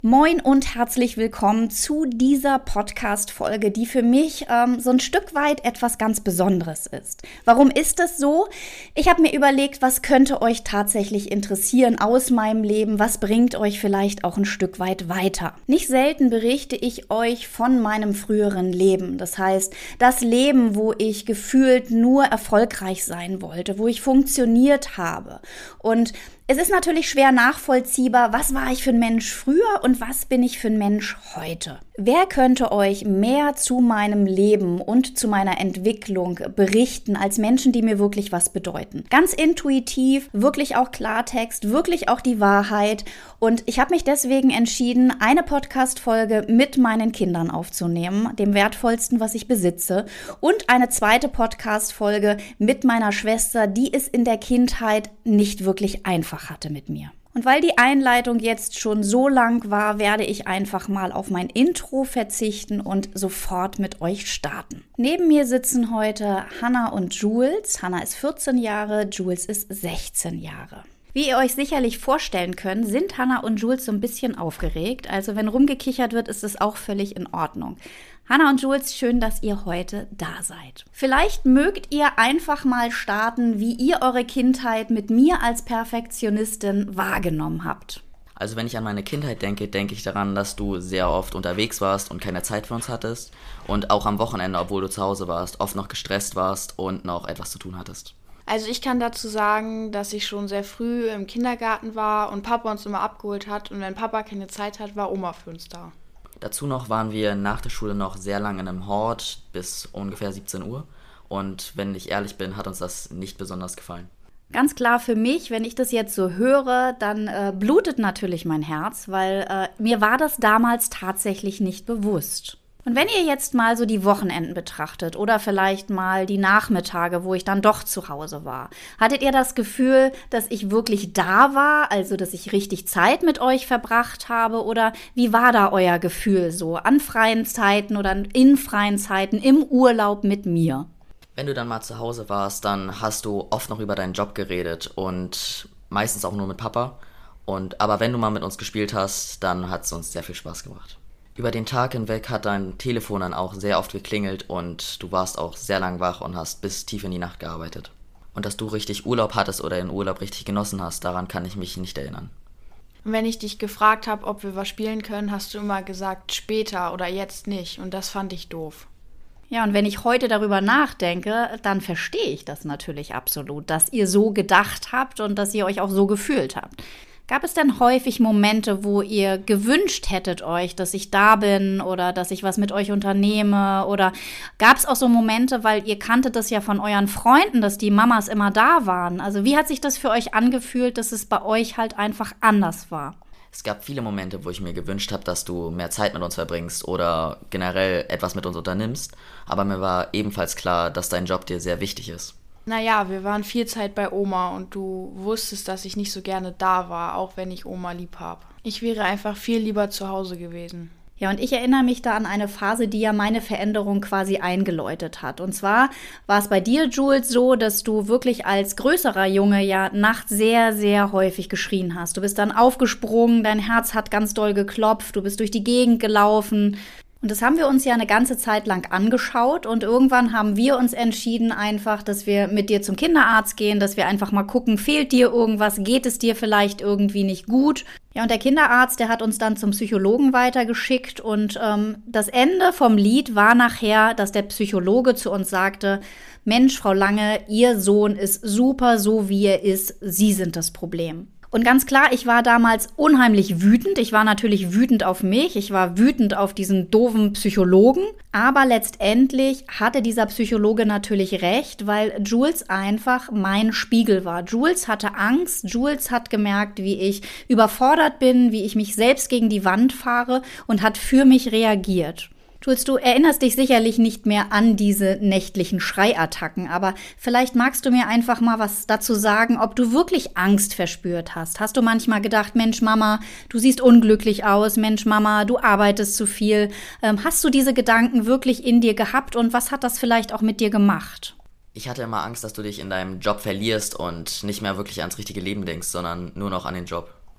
Moin und herzlich willkommen zu dieser Podcast-Folge, die für mich so ein Stück weit etwas ganz Besonderes ist. Warum ist das so? Ich habe mir überlegt, was könnte euch tatsächlich interessieren aus meinem Leben? Was bringt euch vielleicht auch ein Stück weit weiter? Nicht selten berichte ich euch von meinem früheren Leben. Das heißt, das Leben, wo ich gefühlt nur erfolgreich sein wollte, wo ich funktioniert habe. Und es ist natürlich schwer nachvollziehbar, was war ich für ein Mensch früher und was bin ich für ein Mensch heute. Wer könnte euch mehr zu meinem Leben und zu meiner Entwicklung berichten als Menschen, die mir wirklich was bedeuten? Ganz intuitiv, wirklich auch Klartext, wirklich auch die Wahrheit. Und ich habe mich deswegen entschieden, eine Podcast-Folge mit meinen Kindern aufzunehmen, dem wertvollsten, was ich besitze, und eine zweite Podcast-Folge mit meiner Schwester, die es in der Kindheit nicht wirklich einfach hatte mit mir. Und weil die Einleitung jetzt schon so lang war, werde ich einfach mal auf mein Intro verzichten und sofort mit euch starten. Neben mir sitzen heute Hannah und Jules. Hannah ist 14 Jahre, Jules ist 16 Jahre. Wie ihr euch sicherlich vorstellen könnt, sind Hannah und Jules so ein bisschen aufgeregt. Also wenn rumgekichert wird, ist es auch völlig in Ordnung. Hannah und Jules, schön, dass ihr heute da seid. Vielleicht mögt ihr einfach mal starten, wie ihr eure Kindheit mit mir als Perfektionistin wahrgenommen habt. Also wenn ich an meine Kindheit denke, denke ich daran, dass du sehr oft unterwegs warst und keine Zeit für uns hattest. Und auch am Wochenende, obwohl du zu Hause warst, oft noch gestresst warst und noch etwas zu tun hattest. Also ich kann dazu sagen, dass ich schon sehr früh im Kindergarten war und Papa uns immer abgeholt hat. Und wenn Papa keine Zeit hat, war Oma für uns da. Dazu noch waren wir nach der Schule noch sehr lange in einem Hort bis ungefähr 17 Uhr. Und wenn ich ehrlich bin, hat uns das nicht besonders gefallen. Ganz klar für mich, wenn ich das jetzt so höre, dann blutet natürlich mein Herz, weil mir war das damals tatsächlich nicht bewusst. Und wenn ihr jetzt mal so die Wochenenden betrachtet oder vielleicht mal die Nachmittage, wo ich dann doch zu Hause war, hattet ihr das Gefühl, dass ich wirklich da war, also dass ich richtig Zeit mit euch verbracht habe, oder wie war da euer Gefühl so an freien Zeiten oder in freien Zeiten im Urlaub mit mir? Wenn du dann mal zu Hause warst, dann hast du oft noch über deinen Job geredet und meistens auch nur mit Papa. Aber wenn du mal mit uns gespielt hast, dann hat es uns sehr viel Spaß gemacht. Über den Tag hinweg hat dein Telefon dann auch sehr oft geklingelt und du warst auch sehr lang wach und hast bis tief in die Nacht gearbeitet. Und dass du richtig Urlaub hattest oder den Urlaub richtig genossen hast, daran kann ich mich nicht erinnern. Und wenn ich dich gefragt habe, ob wir was spielen können, hast du immer gesagt, später oder jetzt nicht. Und das fand ich doof. Ja, und wenn ich heute darüber nachdenke, dann verstehe ich das natürlich absolut, dass ihr so gedacht habt und dass ihr euch auch so gefühlt habt. Gab es denn häufig Momente, wo ihr gewünscht hättet euch, dass ich da bin oder dass ich was mit euch unternehme? Oder gab es auch so Momente, weil ihr kanntet das ja von euren Freunden, dass die Mamas immer da waren? Also wie hat sich das für euch angefühlt, dass es bei euch halt einfach anders war? Es gab viele Momente, wo ich mir gewünscht habe, dass du mehr Zeit mit uns verbringst oder generell etwas mit uns unternimmst. Aber mir war ebenfalls klar, dass dein Job dir sehr wichtig ist. Naja, wir waren viel Zeit bei Oma und du wusstest, dass ich nicht so gerne da war, auch wenn ich Oma lieb habe. Ich wäre einfach viel lieber zu Hause gewesen. Ja, und ich erinnere mich da an eine Phase, die ja meine Veränderung quasi eingeläutet hat. Und zwar war es bei dir, Jules, so, dass du wirklich als größerer Junge ja nachts sehr, sehr häufig geschrien hast. Du bist dann aufgesprungen, dein Herz hat ganz doll geklopft, du bist durch die Gegend gelaufen. Und das haben wir uns ja eine ganze Zeit lang angeschaut und irgendwann haben wir uns entschieden einfach, dass wir mit dir zum Kinderarzt gehen, dass wir einfach mal gucken, fehlt dir irgendwas, geht es dir vielleicht irgendwie nicht gut? Ja, und der Kinderarzt, der hat uns dann zum Psychologen weitergeschickt und das Ende vom Lied war nachher, dass der Psychologe zu uns sagte, Mensch, Frau Lange, Ihr Sohn ist super so, wie er ist, Sie sind das Problem. Und ganz klar, ich war damals unheimlich wütend. Ich war natürlich wütend auf mich. Ich war wütend auf diesen doofen Psychologen. Aber letztendlich hatte dieser Psychologe natürlich recht, weil Jules einfach mein Spiegel war. Jules hatte Angst. Jules hat gemerkt, wie ich überfordert bin, wie ich mich selbst gegen die Wand fahre und hat für mich reagiert. Jules, du erinnerst dich sicherlich nicht mehr an diese nächtlichen Schreiattacken, aber vielleicht magst du mir einfach mal was dazu sagen, ob du wirklich Angst verspürt hast. Hast du manchmal gedacht, Mensch Mama, du siehst unglücklich aus, Mensch Mama, du arbeitest zu viel. Hast du diese Gedanken wirklich in dir gehabt und was hat das vielleicht auch mit dir gemacht? Ich hatte immer Angst, dass du dich in deinem Job verlierst und nicht mehr wirklich ans richtige Leben denkst, sondern nur noch an den Job.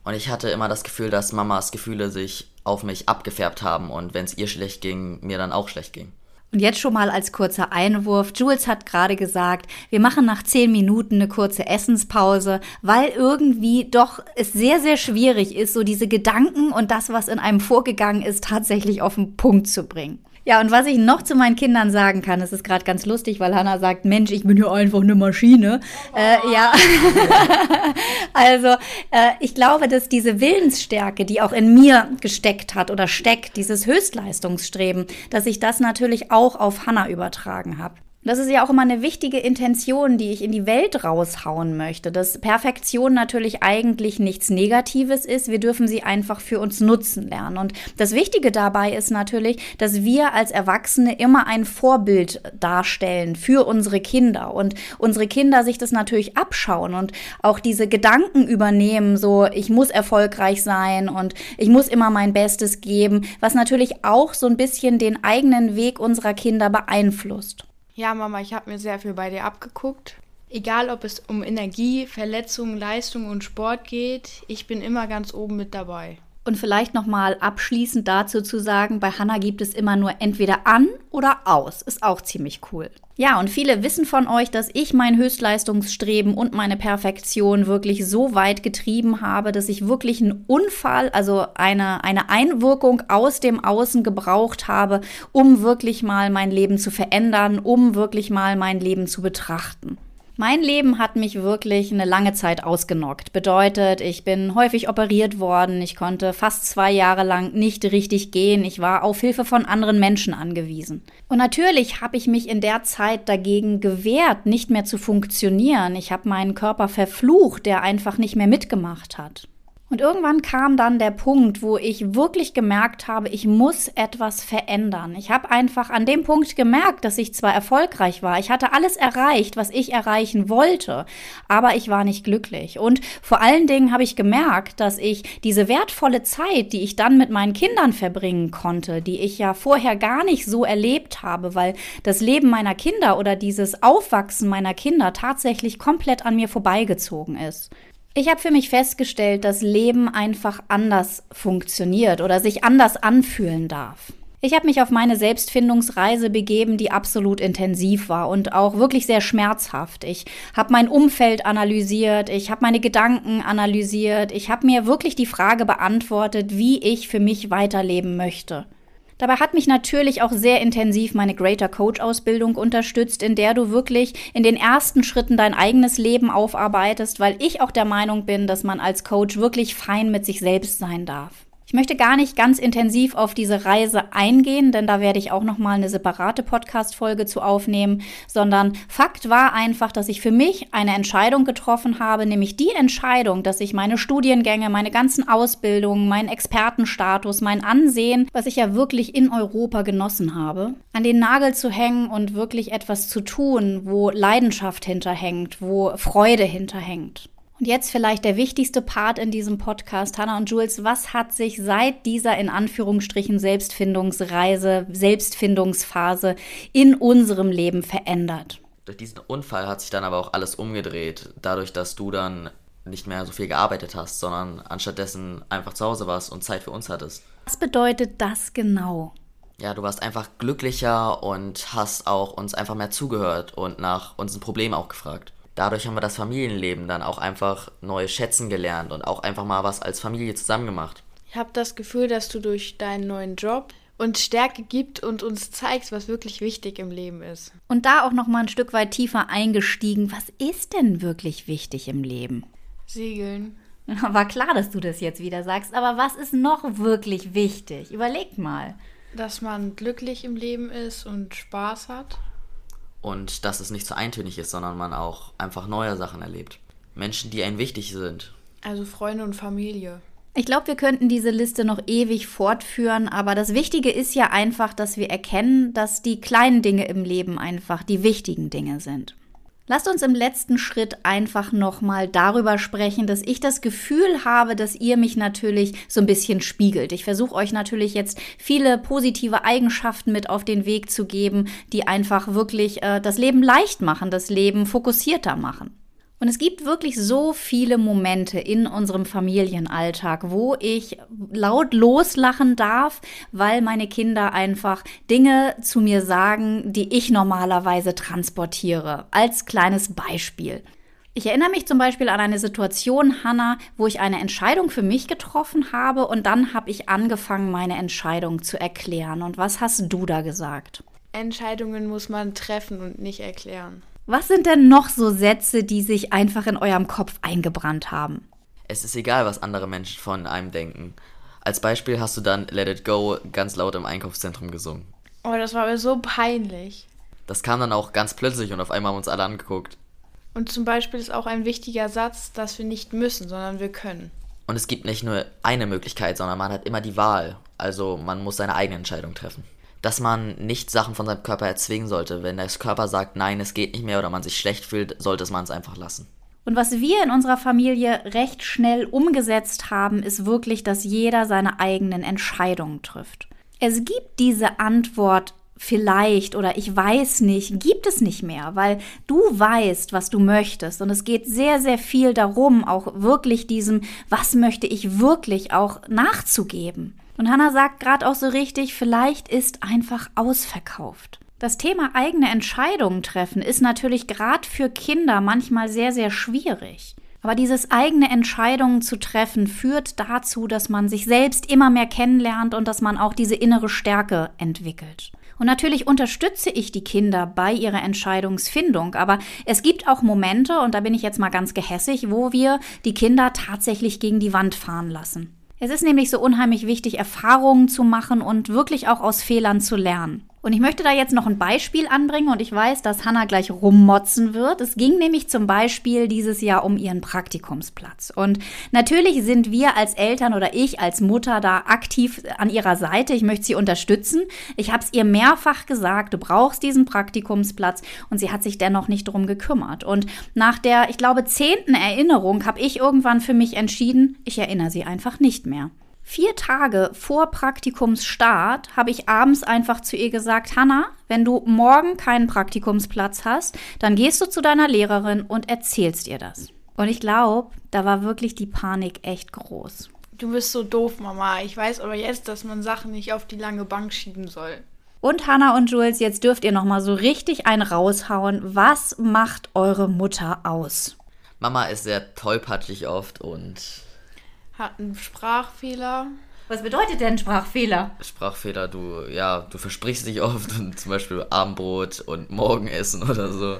Und ich hatte immer das Gefühl, dass Mamas Gefühle sich auf mich abgefärbt haben und wenn es ihr schlecht ging, mir dann auch schlecht ging. Und jetzt schon mal als kurzer Einwurf. Jules hat gerade gesagt, wir machen nach 10 Minuten eine kurze Essenspause, weil irgendwie doch es sehr, sehr schwierig ist, so diese Gedanken und das, was in einem vorgegangen ist, tatsächlich auf den Punkt zu bringen. Ja, und was ich noch zu meinen Kindern sagen kann, es ist gerade ganz lustig, weil Hannah sagt, Mensch, ich bin ja einfach eine Maschine. Ja, also ich glaube, dass diese Willensstärke, die auch in mir gesteckt hat oder steckt, dieses Höchstleistungsstreben, dass ich das natürlich auch auf Hannah übertragen habe. Das ist ja auch immer eine wichtige Intention, die ich in die Welt raushauen möchte, dass Perfektion natürlich eigentlich nichts Negatives ist. Wir dürfen sie einfach für uns nutzen lernen. Und das Wichtige dabei ist natürlich, dass wir als Erwachsene immer ein Vorbild darstellen für unsere Kinder und unsere Kinder sich das natürlich abschauen und auch diese Gedanken übernehmen, so ich muss erfolgreich sein und ich muss immer mein Bestes geben, was natürlich auch so ein bisschen den eigenen Weg unserer Kinder beeinflusst. Ja, Mama, ich habe mir sehr viel bei dir abgeguckt. Egal, ob es um Energie, Verletzungen, Leistung und Sport geht, ich bin immer ganz oben mit dabei. Und vielleicht nochmal abschließend dazu zu sagen, bei Hannah gibt es immer nur entweder an oder aus. Ist auch ziemlich cool. Ja, und viele wissen von euch, dass ich mein Höchstleistungsstreben und meine Perfektion wirklich so weit getrieben habe, dass ich wirklich einen Unfall, also eine Einwirkung aus dem Außen gebraucht habe, um wirklich mal mein Leben zu verändern, um wirklich mal mein Leben zu betrachten. Mein Leben hat mich wirklich eine lange Zeit ausgenockt. Bedeutet, ich bin häufig operiert worden, ich konnte fast 2 Jahre lang nicht richtig gehen, ich war auf Hilfe von anderen Menschen angewiesen. Und natürlich habe ich mich in der Zeit dagegen gewehrt, nicht mehr zu funktionieren. Ich habe meinen Körper verflucht, der einfach nicht mehr mitgemacht hat. Und irgendwann kam dann der Punkt, wo ich wirklich gemerkt habe, ich muss etwas verändern. Ich habe einfach an dem Punkt gemerkt, dass ich zwar erfolgreich war, ich hatte alles erreicht, was ich erreichen wollte, aber ich war nicht glücklich. Und vor allen Dingen habe ich gemerkt, dass ich diese wertvolle Zeit, die ich dann mit meinen Kindern verbringen konnte, die ich ja vorher gar nicht so erlebt habe, weil das Leben meiner Kinder oder dieses Aufwachsen meiner Kinder tatsächlich komplett an mir vorbeigezogen ist. Ich habe für mich festgestellt, dass Leben einfach anders funktioniert oder sich anders anfühlen darf. Ich habe mich auf meine Selbstfindungsreise begeben, die absolut intensiv war und auch wirklich sehr schmerzhaft. Ich habe mein Umfeld analysiert, ich habe meine Gedanken analysiert, ich habe mir wirklich die Frage beantwortet, wie ich für mich weiterleben möchte. Dabei hat mich natürlich auch sehr intensiv meine Greater Coach Ausbildung unterstützt, in der du wirklich in den ersten Schritten dein eigenes Leben aufarbeitest, weil ich auch der Meinung bin, dass man als Coach wirklich fein mit sich selbst sein darf. Ich möchte gar nicht ganz intensiv auf diese Reise eingehen, denn da werde ich auch nochmal eine separate Podcast-Folge zu aufnehmen, sondern Fakt war einfach, dass ich für mich eine Entscheidung getroffen habe, nämlich die Entscheidung, dass ich meine Studiengänge, meine ganzen Ausbildungen, meinen Expertenstatus, mein Ansehen, was ich ja wirklich in Europa genossen habe, an den Nagel zu hängen und wirklich etwas zu tun, wo Leidenschaft hinterhängt, wo Freude hinterhängt. Und jetzt vielleicht der wichtigste Part in diesem Podcast. Hannah und Jules, was hat sich seit dieser in Anführungsstrichen Selbstfindungsreise, Selbstfindungsphase in unserem Leben verändert? Durch diesen Unfall hat sich dann aber auch alles umgedreht. Dadurch, dass du dann nicht mehr so viel gearbeitet hast, sondern anstattdessen einfach zu Hause warst und Zeit für uns hattest. Was bedeutet das genau? Ja, du warst einfach glücklicher und hast auch uns einfach mehr zugehört und nach unseren Problemen auch gefragt. Dadurch haben wir das Familienleben dann auch einfach neu schätzen gelernt und auch einfach mal was als Familie zusammen gemacht. Ich habe das Gefühl, dass du durch deinen neuen Job uns Stärke gibst und uns zeigst, was wirklich wichtig im Leben ist. Und da auch noch mal ein Stück weit tiefer eingestiegen. Was ist denn wirklich wichtig im Leben? Segeln. War klar, dass du das jetzt wieder sagst, aber was ist noch wirklich wichtig? Überleg mal. Dass man glücklich im Leben ist und Spaß hat. Und dass es nicht so eintönig ist, sondern man auch einfach neue Sachen erlebt. Menschen, die einem wichtig sind. Also Freunde und Familie. Ich glaube, wir könnten diese Liste noch ewig fortführen, aber das Wichtige ist ja einfach, dass wir erkennen, dass die kleinen Dinge im Leben einfach die wichtigen Dinge sind. Lasst uns im letzten Schritt einfach nochmal darüber sprechen, dass ich das Gefühl habe, dass ihr mich natürlich so ein bisschen spiegelt. Ich versuche euch natürlich jetzt viele positive Eigenschaften mit auf den Weg zu geben, die einfach wirklich das Leben leicht machen, das Leben fokussierter machen. Und es gibt wirklich so viele Momente in unserem Familienalltag, wo ich laut loslachen darf, weil meine Kinder einfach Dinge zu mir sagen, die ich normalerweise transportiere. Als kleines Beispiel. Ich erinnere mich zum Beispiel an eine Situation, Hannah, wo ich eine Entscheidung für mich getroffen habe und dann habe ich angefangen, meine Entscheidung zu erklären. Und was hast du da gesagt? Entscheidungen muss man treffen und nicht erklären. Was sind denn noch so Sätze, die sich einfach in eurem Kopf eingebrannt haben? Es ist egal, was andere Menschen von einem denken. Als Beispiel hast du dann Let It Go ganz laut im Einkaufszentrum gesungen. Oh, das war mir so peinlich. Das kam dann auch ganz plötzlich und auf einmal haben uns alle angeguckt. Und zum Beispiel ist auch ein wichtiger Satz, dass wir nicht müssen, sondern wir können. Und es gibt nicht nur eine Möglichkeit, sondern man hat immer die Wahl. Also man muss seine eigene Entscheidung treffen. Dass man nicht Sachen von seinem Körper erzwingen sollte. Wenn der Körper sagt, nein, es geht nicht mehr oder man sich schlecht fühlt, sollte man es einfach lassen. Und was wir in unserer Familie recht schnell umgesetzt haben, ist wirklich, dass jeder seine eigenen Entscheidungen trifft. Es gibt diese Antwort vielleicht oder ich weiß nicht, gibt es nicht mehr, weil du weißt, was du möchtest. Und es geht sehr, sehr viel darum, auch wirklich diesem, was möchte ich wirklich auch nachzugeben. Und Hannah sagt gerade auch so richtig, vielleicht ist einfach ausverkauft. Das Thema eigene Entscheidungen treffen ist natürlich gerade für Kinder manchmal sehr, sehr schwierig. Aber dieses eigene Entscheidungen zu treffen führt dazu, dass man sich selbst immer mehr kennenlernt und dass man auch diese innere Stärke entwickelt. Und natürlich unterstütze ich die Kinder bei ihrer Entscheidungsfindung, aber es gibt auch Momente, und da bin ich jetzt mal ganz gehässig, wo wir die Kinder tatsächlich gegen die Wand fahren lassen. Es ist nämlich so unheimlich wichtig, Erfahrungen zu machen und wirklich auch aus Fehlern zu lernen. Und ich möchte da jetzt noch ein Beispiel anbringen und ich weiß, dass Hannah gleich rummotzen wird. Es ging nämlich zum Beispiel dieses Jahr um ihren Praktikumsplatz. Und natürlich sind wir als Eltern oder ich als Mutter da aktiv an ihrer Seite. Ich möchte sie unterstützen. Ich habe es ihr mehrfach gesagt, du brauchst diesen Praktikumsplatz und sie hat sich dennoch nicht drum gekümmert. Und nach der, ich glaube, 10. Erinnerung habe ich irgendwann für mich entschieden, ich erinnere sie einfach nicht mehr. 4 Tage vor Praktikumsstart habe ich abends einfach zu ihr gesagt, Hannah, wenn du morgen keinen Praktikumsplatz hast, dann gehst du zu deiner Lehrerin und erzählst ihr das. Und ich glaube, da war wirklich die Panik echt groß. Du bist so doof, Mama. Ich weiß aber jetzt, dass man Sachen nicht auf die lange Bank schieben soll. Und Hannah und Jules, jetzt dürft ihr nochmal so richtig einen raushauen. Was macht eure Mutter aus? Mama ist sehr tollpatschig oft und hat einen Sprachfehler. Was bedeutet denn Sprachfehler? Sprachfehler, du versprichst dich oft und zum Beispiel Abendbrot und Morgenessen oder so.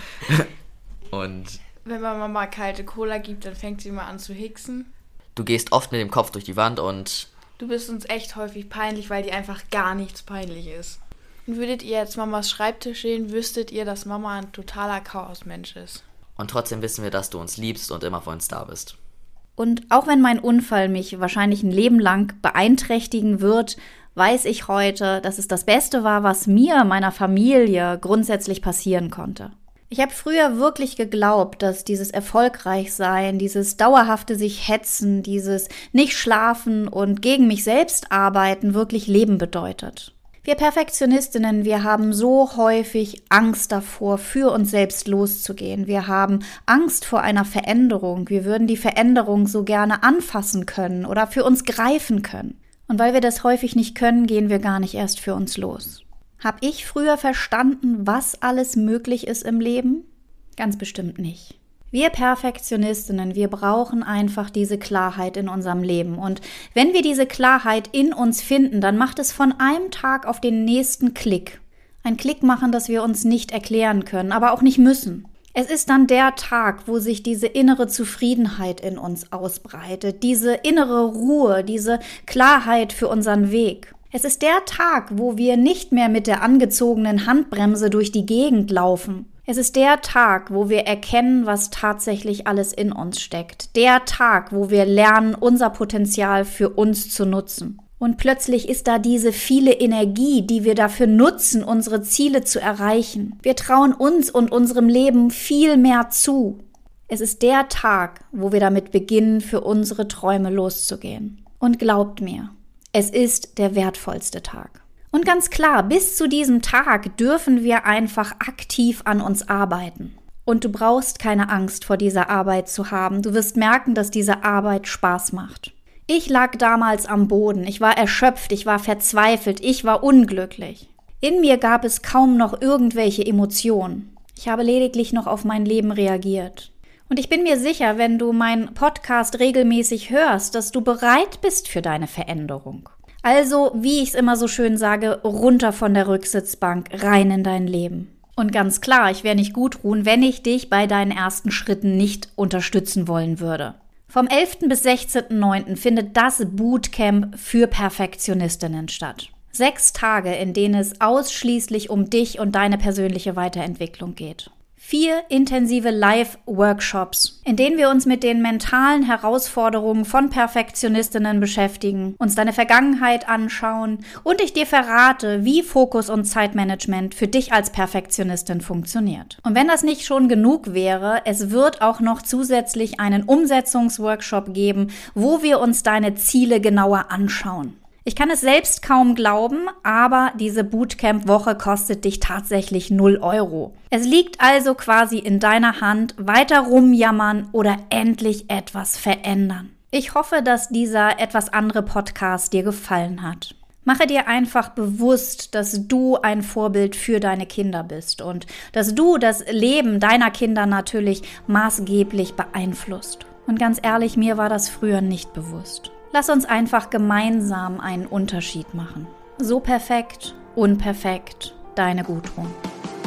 Und wenn man Mama kalte Cola gibt, dann fängt sie mal an zu hicksen. Du gehst oft mit dem Kopf durch die Wand und du bist uns echt häufig peinlich, weil dir einfach gar nichts peinlich ist. Und würdet ihr jetzt Mamas Schreibtisch sehen, wüsstet ihr, dass Mama ein totaler Chaosmensch ist. Und trotzdem wissen wir, dass du uns liebst und immer für uns da bist. Und auch wenn mein Unfall mich wahrscheinlich ein Leben lang beeinträchtigen wird, weiß ich heute, dass es das Beste war, was mir, meiner Familie grundsätzlich passieren konnte. Ich habe früher wirklich geglaubt, dass dieses Erfolgreichsein, dieses dauerhafte sich hetzen, dieses nicht schlafen und gegen mich selbst arbeiten wirklich Leben bedeutet. Wir Perfektionistinnen, wir haben so häufig Angst davor, für uns selbst loszugehen. Wir haben Angst vor einer Veränderung. Wir würden die Veränderung so gerne anfassen können oder für uns greifen können. Und weil wir das häufig nicht können, gehen wir gar nicht erst für uns los. Hab ich früher verstanden, was alles möglich ist im Leben? Ganz bestimmt nicht. Wir Perfektionistinnen, wir brauchen einfach diese Klarheit in unserem Leben. Und wenn wir diese Klarheit in uns finden, dann macht es von einem Tag auf den nächsten Klick. Ein Klick machen, das wir uns nicht erklären können, aber auch nicht müssen. Es ist dann der Tag, wo sich diese innere Zufriedenheit in uns ausbreitet, diese innere Ruhe, diese Klarheit für unseren Weg. Es ist der Tag, wo wir nicht mehr mit der angezogenen Handbremse durch die Gegend laufen. Es ist der Tag, wo wir erkennen, was tatsächlich alles in uns steckt. Der Tag, wo wir lernen, unser Potenzial für uns zu nutzen. Und plötzlich ist da diese viele Energie, die wir dafür nutzen, unsere Ziele zu erreichen. Wir trauen uns und unserem Leben viel mehr zu. Es ist der Tag, wo wir damit beginnen, für unsere Träume loszugehen. Und glaubt mir, es ist der wertvollste Tag. Und ganz klar, bis zu diesem Tag dürfen wir einfach aktiv an uns arbeiten. Und du brauchst keine Angst vor dieser Arbeit zu haben. Du wirst merken, dass diese Arbeit Spaß macht. Ich lag damals am Boden. Ich war erschöpft, ich war verzweifelt, ich war unglücklich. In mir gab es kaum noch irgendwelche Emotionen. Ich habe lediglich noch auf mein Leben reagiert. Und ich bin mir sicher, wenn du meinen Podcast regelmäßig hörst, dass du bereit bist für deine Veränderung. Also, wie ich es immer so schön sage, runter von der Rücksitzbank, rein in dein Leben. Und ganz klar, ich wäre nicht gut ruhen, wenn ich dich bei deinen ersten Schritten nicht unterstützen wollen würde. Vom 11. bis 16.09. findet das Bootcamp für Perfektionistinnen statt. 6 Tage, in denen es ausschließlich um dich und deine persönliche Weiterentwicklung geht. 4 intensive Live-Workshops, in denen wir uns mit den mentalen Herausforderungen von Perfektionistinnen beschäftigen, uns deine Vergangenheit anschauen und ich dir verrate, wie Fokus und Zeitmanagement für dich als Perfektionistin funktioniert. Und wenn das nicht schon genug wäre, es wird auch noch zusätzlich einen Umsetzungsworkshop geben, wo wir uns deine Ziele genauer anschauen. Ich kann es selbst kaum glauben, aber diese Bootcamp-Woche kostet dich tatsächlich 0 €. Es liegt also quasi in deiner Hand, weiter rumjammern oder endlich etwas verändern. Ich hoffe, dass dieser etwas andere Podcast dir gefallen hat. Mache dir einfach bewusst, dass du ein Vorbild für deine Kinder bist und dass du das Leben deiner Kinder natürlich maßgeblich beeinflusst. Und ganz ehrlich, mir war das früher nicht bewusst. Lass uns einfach gemeinsam einen Unterschied machen. So perfekt, unperfekt, deine Gudrun.